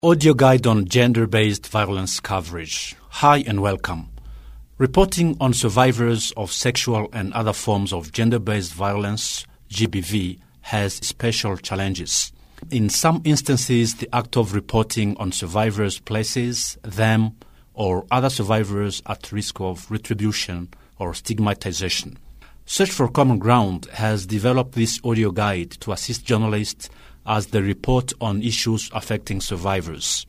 Audio guide on gender-based violence coverage. Hi and welcome. Reporting on survivors of sexual and other forms of gender-based violence, GBV, has special challenges. In some instances, the act of reporting on survivors places them or other survivors at risk of retribution or stigmatization. Search for Common Ground has developed this audio guide to assist journalists as they report on issues affecting survivors.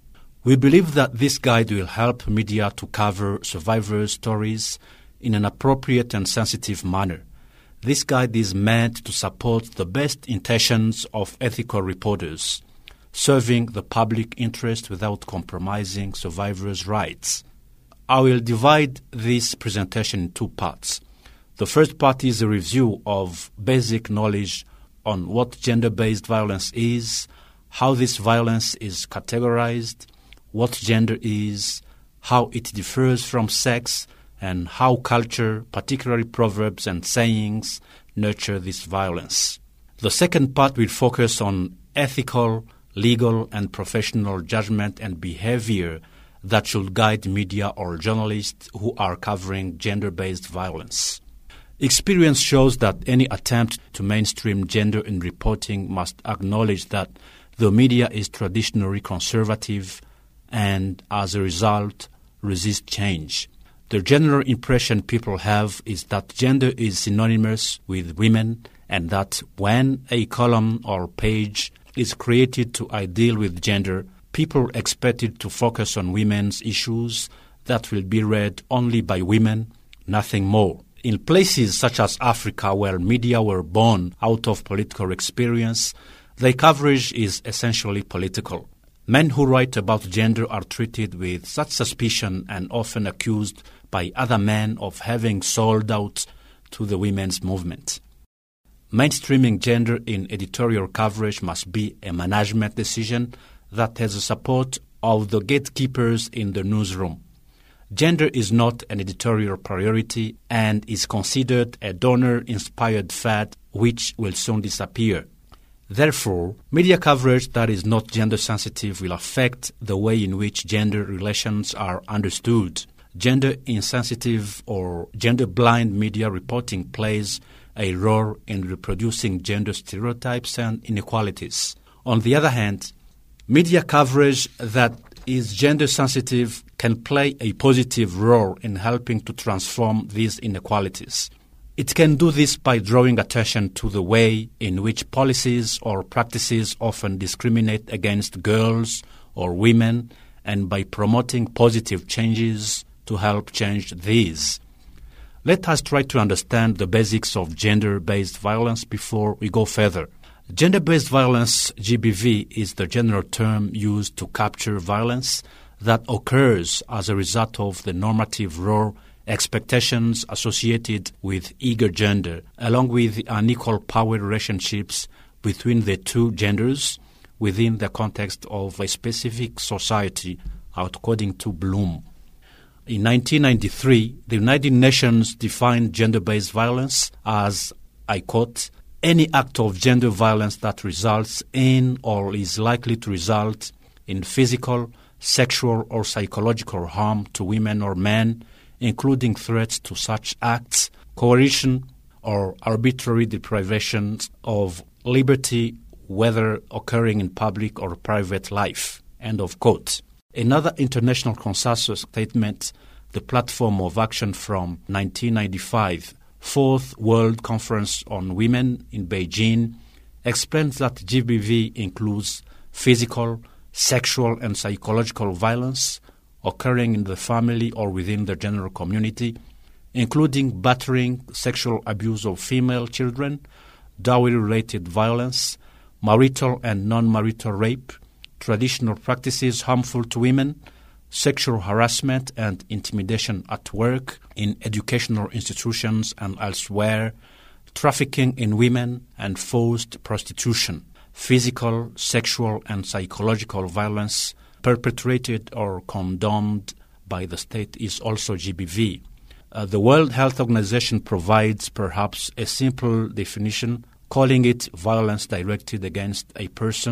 We believe that this guide will help media to cover survivors' stories in an appropriate and sensitive manner. This guide is meant to support the best intentions of ethical reporters, serving the public interest without compromising survivors' rights. I will divide this presentation in two parts. The first part is a review of basic knowledge on what gender-based violence is, how this violence is categorized, what gender is, how it differs from sex, and how culture, particularly proverbs and sayings, nurture this violence. The second part will focus on ethical, legal, and professional judgment and behavior that should guide media or journalists who are covering gender-based violence. Experience shows that any attempt to mainstream gender in reporting must acknowledge that the media is traditionally conservative and, as a result, resist change. The general impression people have is that gender is synonymous with women and that when a column or page is created to deal with gender, people expect it to focus on women's issues that will be read only by women, nothing more. In places such as Africa, where media were born out of political experience, their coverage is essentially political. Men who write about gender are treated with such suspicion and often accused by other men of having sold out to the women's movement. Mainstreaming gender in editorial coverage must be a management decision that has the support of the gatekeepers in the newsroom. Gender is not an editorial priority and is considered a donor-inspired fad which will soon disappear. Therefore, media coverage that is not gender-sensitive will affect the way in which gender relations are understood. Gender-insensitive or gender-blind media reporting plays a role in reproducing gender stereotypes and inequalities. On the other hand, media coverage that is gender-sensitive can play a positive role in helping to transform these inequalities. It can do this by drawing attention to the way in which policies or practices often discriminate against girls or women and by promoting positive changes to help change these. Let us try to understand the basics of gender-based violence before we go further. Gender-based violence, GBV, is the general term used to capture violence that occurs as a result of the normative role expectations associated with either gender, along with the unequal power relationships between the two genders within the context of a specific society, according to Bloom. In 1993, the United Nations defined gender-based violence as, I quote, any act of gender violence that results in or is likely to result in physical, sexual, or psychological harm to women or men, including threats to such acts, coercion, or arbitrary deprivation of liberty, whether occurring in public or private life. End of quote. Another international consensus statement, the Platform of Action from 1995, Fourth World Conference on Women in Beijing, explains that GBV includes physical, sexual, and psychological violence occurring in the family or within the general community, including battering, sexual abuse of female children, dowry-related violence, marital and non-marital rape, traditional practices harmful to women, sexual harassment and intimidation at work, in educational institutions and elsewhere, trafficking in women, and forced prostitution. Physical, sexual, and psychological violence perpetrated or condoned by the state is also GBV. The World Health Organization provides perhaps a simple definition, calling it violence directed against a person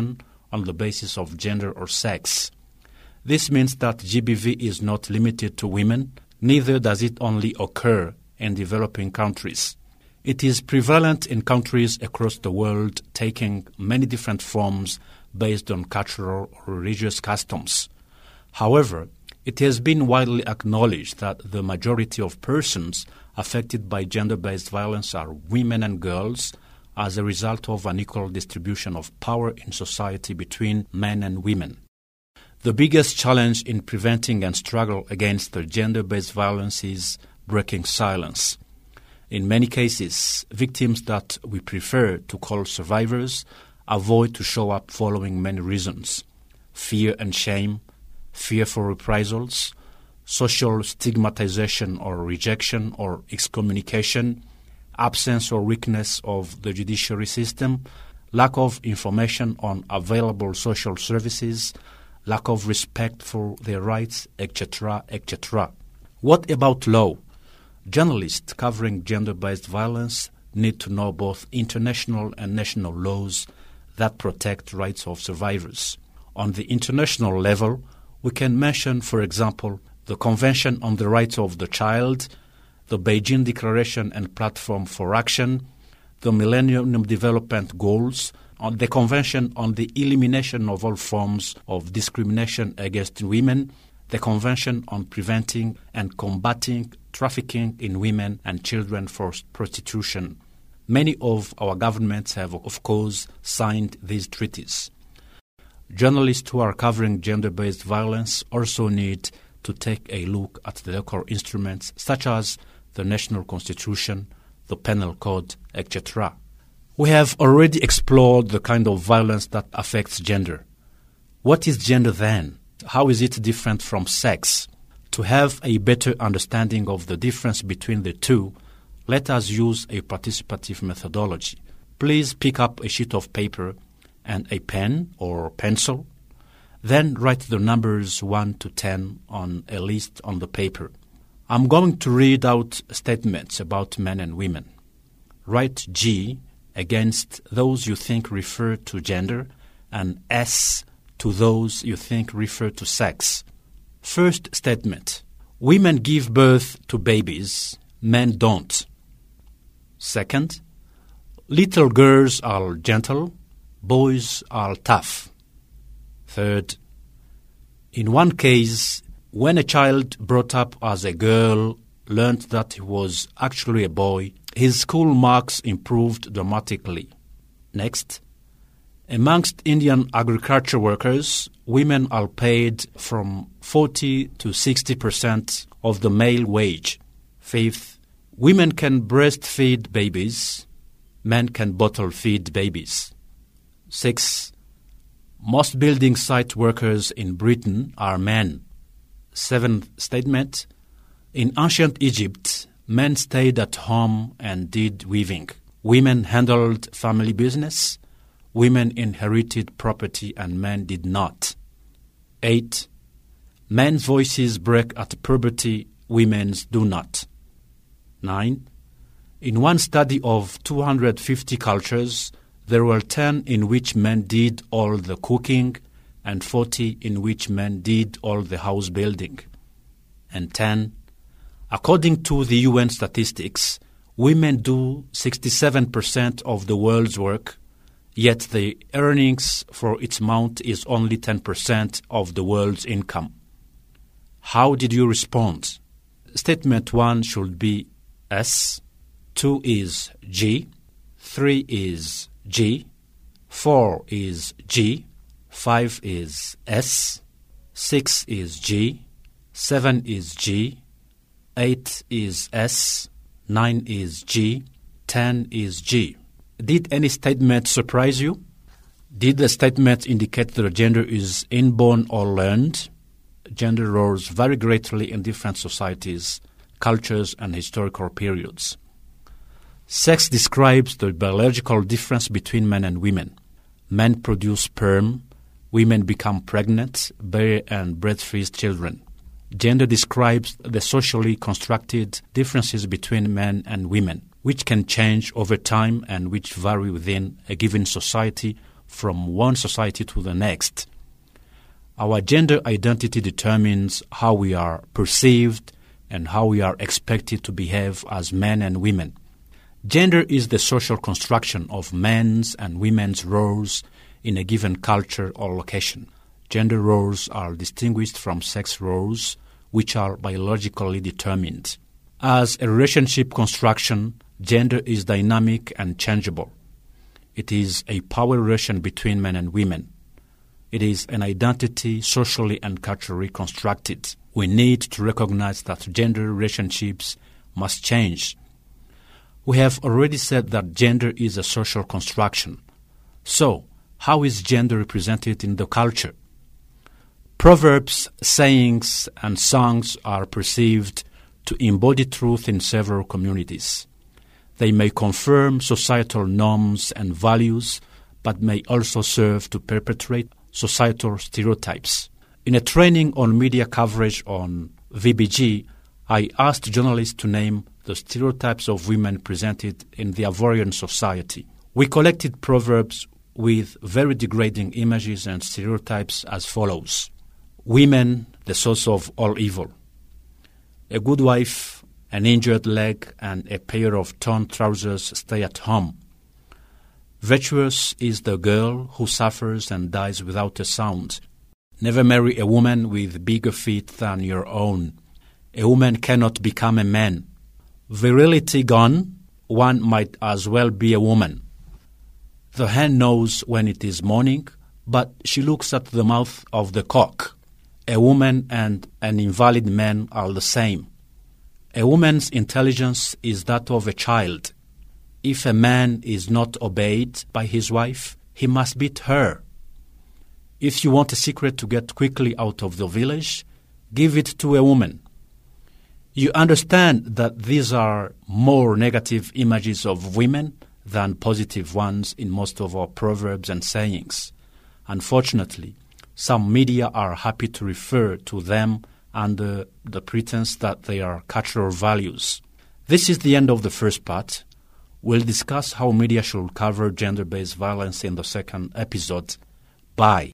on the basis of gender or sex. This means that GBV is not limited to women, neither does it only occur in developing countries. It is prevalent in countries across the world, taking many different forms based on cultural or religious customs. However, it has been widely acknowledged that the majority of persons affected by gender-based violence are women and girls as a result of an equal distribution of power in society between men and women. The biggest challenge in preventing and struggle against the gender-based violence is breaking silence. In many cases, victims that we prefer to call survivors avoid to show up following many reasons: fear and shame, fear for reprisals, social stigmatization or rejection or excommunication, absence or weakness of the judiciary system, lack of information on available social services, lack of respect for their rights, etc., etc. What about law? Journalists covering gender-based violence need to know both international and national laws that protect rights of survivors. On the international level, we can mention, for example, the Convention on the Rights of the Child, the Beijing Declaration and Platform for Action, the Millennium Development Goals, on the Convention on the Elimination of All Forms of Discrimination Against Women, the Convention on Preventing and Combating Trafficking in Women and Children for Prostitution. Many of our governments have, of course, signed these treaties. Journalists who are covering gender-based violence also need to take a look at the local instruments such as the National Constitution, the Penal Code, etc. We have already explored the kind of violence that affects gender. What is gender then? How is it different from sex? To have a better understanding of the difference between the two, let us use a participative methodology. Please pick up a sheet of paper and a pen or pencil. Then write the numbers 1 to 10 on a list on the paper. I'm going to read out statements about men and women. Write G against those you think refer to gender and S to those you think refer to sex. First statement: women give birth to babies, men don't. Second, little girls are gentle, boys are tough. Third, in one case, when a child brought up as a girl learned that he was actually a boy, his school marks improved dramatically. Next, amongst Indian agriculture workers, women are paid from 40 to 60% of the male wage. Fifth, women can breastfeed babies, men can bottle feed babies. Sixth, most building site workers in Britain are men. Seventh statement: in ancient Egypt, men stayed at home and did weaving. Women handled family business. Women inherited property and men did not. 8. Men's voices break at puberty, women's do not. 9. In one study of 250 cultures, there were 10 in which men did all the cooking and 40 in which men did all the house building. And 10. According to the UN statistics, women do 67% of the world's work, yet the earnings for its amount is only 10% of the world's income. How did you respond? Statement 1 should be S, 2 is G, 3 is G, 4 is G, 5 is S, 6 is G, 7 is G, 8 is S, 9 is G, 10 is G. Did any statement surprise you? Did the statement indicate that gender is inborn or learned? Gender roles vary greatly in different societies, cultures, and historical periods. Sex describes the biological difference between men and women. Men produce sperm, women become pregnant, bear and breastfeed children. Gender describes the socially constructed differences between men and women, which can change over time and which vary within a given society from one society to the next. Our gender identity determines how we are perceived and how we are expected to behave as men and women. Gender is the social construction of men's and women's roles in a given culture or location. Gender roles are distinguished from sex roles, which are biologically determined. As a relationship construction, gender is dynamic and changeable. It is a power relation between men and women. It is an identity socially and culturally constructed. We need to recognize that gender relationships must change. We have already said that gender is a social construction. So, how is gender represented in the culture? Proverbs, sayings, and songs are perceived to embody truth in several communities. They may confirm societal norms and values, but may also serve to perpetuate societal stereotypes. In a training on media coverage on VBG, I asked journalists to name the stereotypes of women presented in the Ivorian society. We collected proverbs with very degrading images and stereotypes as follows. Women, the source of all evil. A good wife, an injured leg, and a pair of torn trousers stay at home. Virtuous is the girl who suffers and dies without a sound. Never marry a woman with bigger feet than your own. A woman cannot become a man. Virility gone, one might as well be a woman. The hen knows when it is morning, but she looks at the mouth of the cock. A woman and an invalid man are the same. A woman's intelligence is that of a child. If a man is not obeyed by his wife, he must beat her. If you want a secret to get quickly out of the village, give it to a woman. You understand that these are more negative images of women than positive ones in most of our proverbs and sayings. Unfortunately, some media are happy to refer to them under the pretense that they are cultural values. This is the end of the first part. We'll discuss how media should cover gender-based violence in the second episode. Bye.